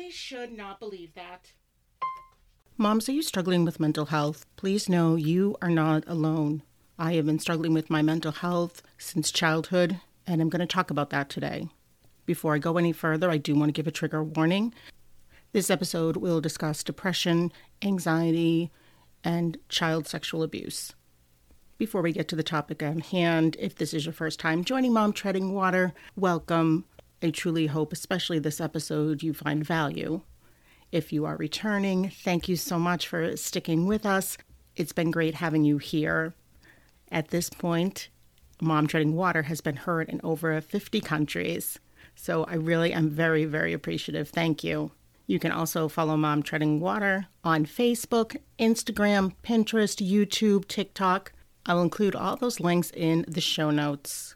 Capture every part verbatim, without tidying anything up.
I should not believe that. Moms, are you struggling with mental health? Please know you are not alone. I have been struggling with my mental health since childhood, and I'm going to talk about that today. Before I go any further, I do want to give a trigger warning. This episode will discuss depression, anxiety, and child sexual abuse. Before we get to the topic at hand, if this is your first time joining Mom Treading Water, welcome. I truly hope, especially this episode, you find value. If you are returning, thank you so much for sticking with us. It's been great having you here. At this point, Mom Treading Water has been heard in over fifty countries. So I really am very, very appreciative. Thank you. You can also follow Mom Treading Water on Facebook, Instagram, Pinterest, YouTube, TikTok. I will include all those links in the show notes.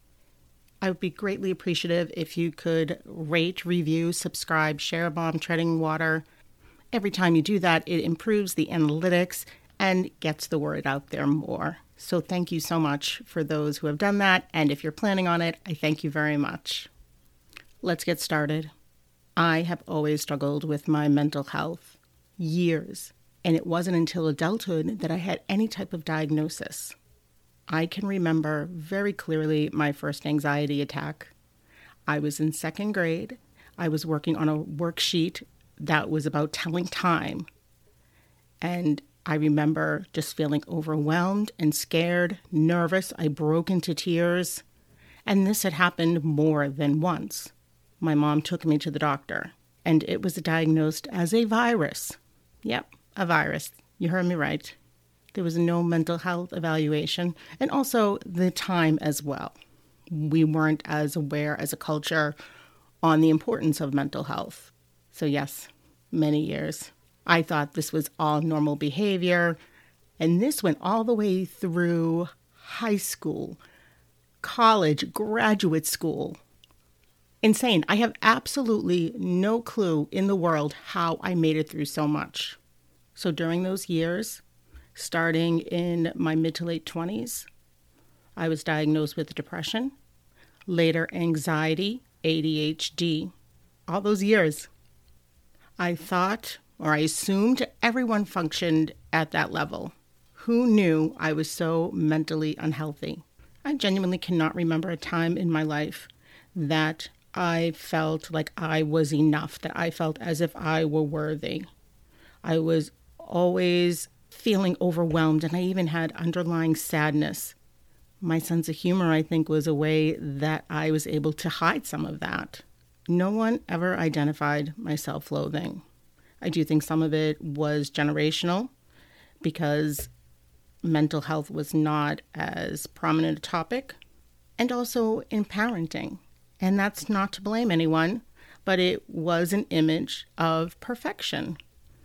I would be greatly appreciative if you could rate, review, subscribe, share Mom Treading Water. Every time you do that, it improves the analytics and gets the word out there more. So thank you so much for those who have done that. And if you're planning on it, I thank you very much. Let's get started. I have always struggled with my mental health. Years. And it wasn't until adulthood that I had any type of diagnosis. I can remember very clearly my first anxiety attack. I was in second grade. I was working on a worksheet that was about telling time. And I remember just feeling overwhelmed and scared, nervous. I broke into tears. And this had happened more than once. My mom took me to the doctor, and it was diagnosed as a virus. Yep, a virus. You heard me right. There was no mental health evaluation, and also the time as well. We weren't as aware as a culture on the importance of mental health. So yes, many years. I thought this was all normal behavior, and this went all the way through high school, college, graduate school. Insane. I have absolutely no clue in the world how I made it through so much. So during those years, starting in my mid to late twenties, I was diagnosed with depression, later anxiety, A D H D, all those years. I thought, or I assumed, everyone functioned at that level. Who knew I was so mentally unhealthy? I genuinely cannot remember a time in my life that I felt like I was enough, that I felt as if I were worthy. I was always feeling overwhelmed, and I even had underlying sadness. My sense of humor, I think, was a way that I was able to hide some of that. No one ever identified my self-loathing. I do think some of it was generational because mental health was not as prominent a topic, and also in parenting. And that's not to blame anyone, but it was an image of perfection.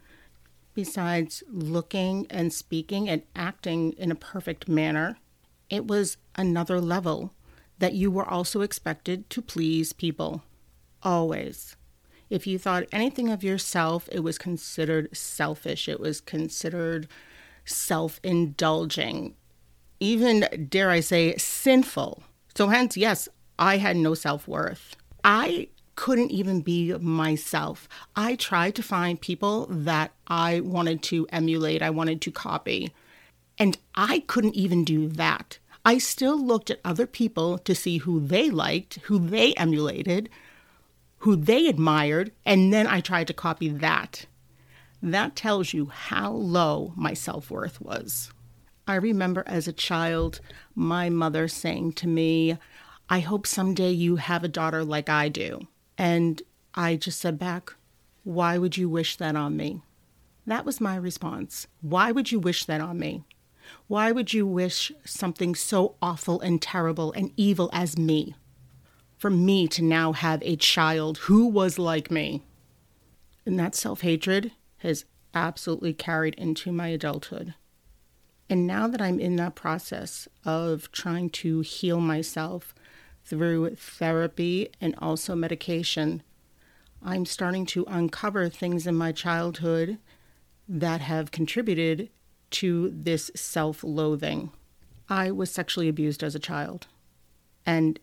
Besides looking and speaking and acting in a perfect manner, it was another level that you were also expected to please people. Always. If you thought anything of yourself, it was considered selfish. It was considered self-indulging, even, dare I say, sinful. So hence, yes, I had no self-worth. I couldn't even be myself. I tried to find people that I wanted to emulate, I wanted to copy, and I couldn't even do that. I still looked at other people to see who they liked, who they emulated, who they admired, and then I tried to copy that. That tells you how low my self-worth was. I remember as a child, my mother saying to me, "I hope someday you have a daughter like I do." And I just said back, "Why would you wish that on me?" That was my response. Why would you wish that on me? Why would you wish something so awful and terrible and evil as me? For me to now have a child who was like me. And that self-hatred has absolutely carried into my adulthood. And now that I'm in that process of trying to heal myself through therapy and also medication, I'm starting to uncover things in my childhood that have contributed to this self-loathing. I was sexually abused as a child, and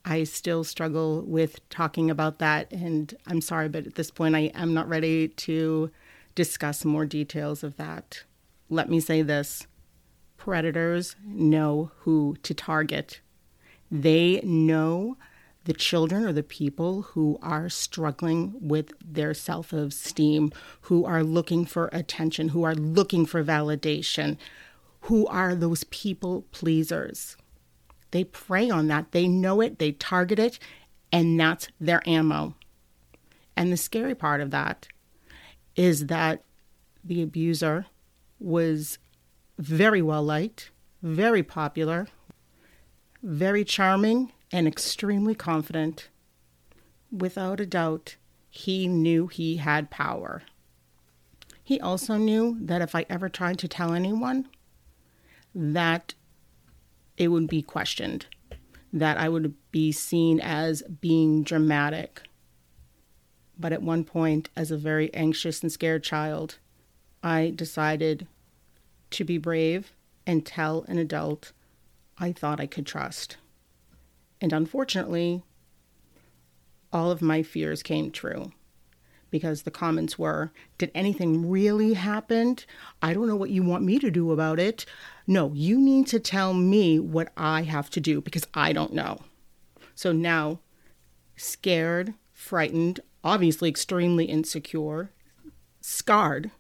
I still struggle with talking about that. And I'm sorry, but at this point, I am not ready to discuss more details of that. Let me say this. Predators know who to target. They know the children or the people who are struggling with their self-esteem, who are looking for attention, who are looking for validation, who are those people pleasers. They prey on that. They know it, they target it, and that's their ammo. And the scary part of that is that the abuser was very well liked, very popular, very charming, and extremely confident. Without a doubt, he knew he had power. He also knew that if I ever tried to tell anyone, that it would be questioned, that I would be seen as being dramatic. But at one point, as a very anxious and scared child, I decided to be brave and tell an adult I thought I could trust. And unfortunately, all of my fears came true, because the comments were, did anything really happen? I don't know what you want me to do about it. No, you need to tell me what I have to do because I don't know. So now, scared, frightened, obviously extremely insecure, scarred,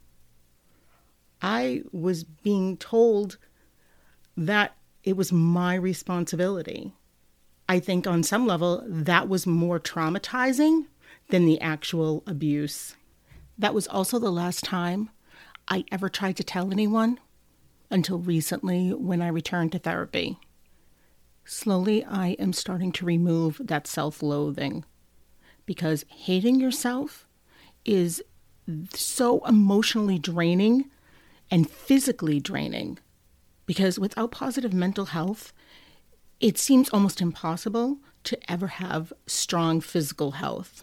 I was being told that it was my responsibility. I think on some level that was more traumatizing than the actual abuse. That was also the last time I ever tried to tell anyone until recently when I returned to therapy. Slowly, I am starting to remove that self-loathing, because hating yourself is so emotionally draining and physically draining, because without positive mental health, it seems almost impossible to ever have strong physical health.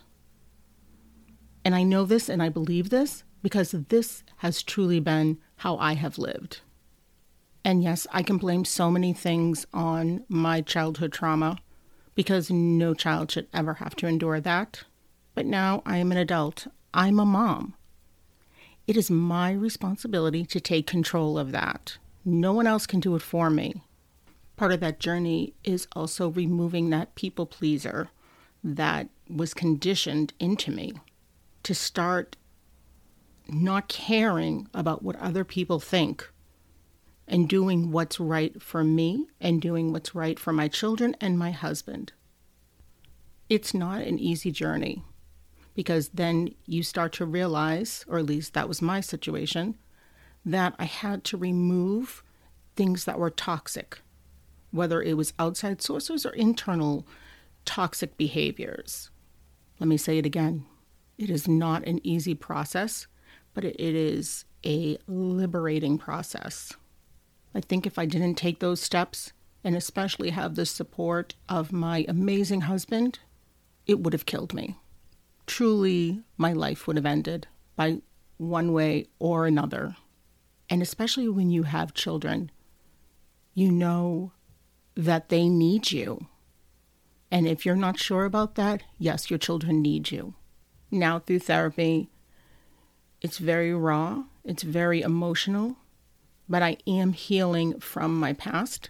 And I know this and I believe this because this has truly been how I have lived. And yes, I can blame so many things on my childhood trauma, because no child should ever have to endure that. But now I am an adult. I'm a mom. It is my responsibility to take control of that. No one else can do it for me. Part of that journey is also removing that people pleaser that was conditioned into me, to start not caring about what other people think and doing what's right for me and doing what's right for my children and my husband. It's not an easy journey, because then you start to realize, or at least that was my situation, that I had to remove things that were toxic, whether it was outside sources or internal toxic behaviors. Let me say it again. It is not an easy process, but it is a liberating process. I think if I didn't take those steps, and especially have the support of my amazing husband, it would have killed me. Truly, my life would have ended by one way or another. And especially when you have children, you know that they need you. And if you're not sure about that, yes, your children need you. Now through therapy, it's very raw, it's very emotional, but I am healing from my past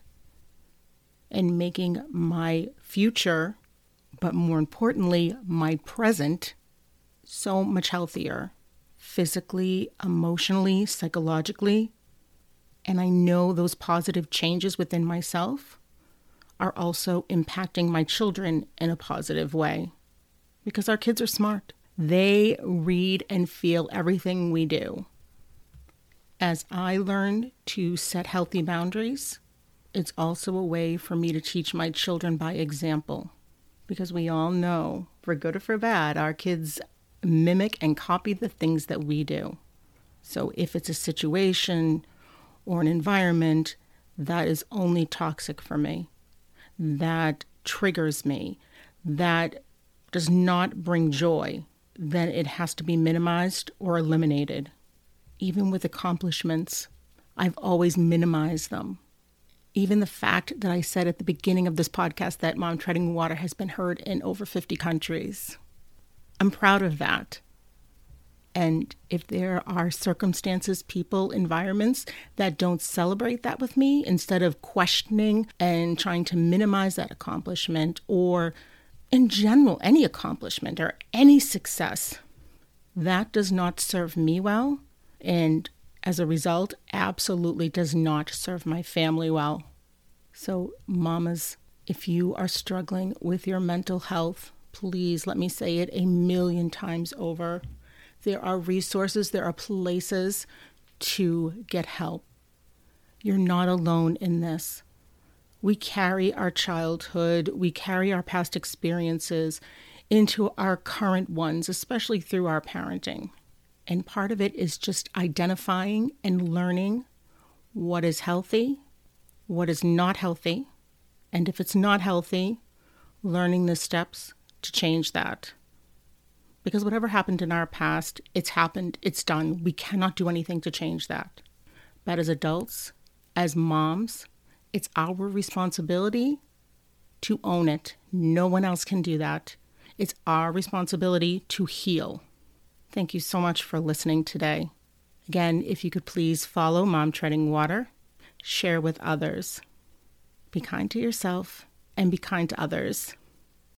and making my future, but more importantly, my present, so much healthier, physically, emotionally, psychologically. And I know those positive changes within myself are also impacting my children in a positive way, because our kids are smart. They read and feel everything we do. As I learn to set healthy boundaries, it's also a way for me to teach my children by example, because we all know, for good or for bad, our kids mimic and copy the things that we do. So if it's a situation or an environment that is only toxic for me, that triggers me, that does not bring joy, then it has to be minimized or eliminated. Even with accomplishments, I've always minimized them. Even the fact that I said at the beginning of this podcast that Mom Treading Water has been heard in over fifty countries. I'm proud of that. And if there are circumstances, people, environments that don't celebrate that with me, instead of questioning and trying to minimize that accomplishment, or in general, any accomplishment or any success, that does not serve me well. And as a result, absolutely does not serve my family well. So, mamas, if you are struggling with your mental health, please let me say it a million times over. There are resources, there are places to get help. You're not alone in this. We carry our childhood, we carry our past experiences into our current ones, especially through our parenting. And part of it is just identifying and learning what is healthy, what is not healthy, and if it's not healthy, learning the steps to change that. Because whatever happened in our past, it's happened, it's done. We cannot do anything to change that. But as adults, as moms, it's our responsibility to own it. No one else can do that. It's our responsibility to heal. Thank you so much for listening today. Again, if you could please follow Mom Treading Water, share with others. Be kind to yourself and be kind to others.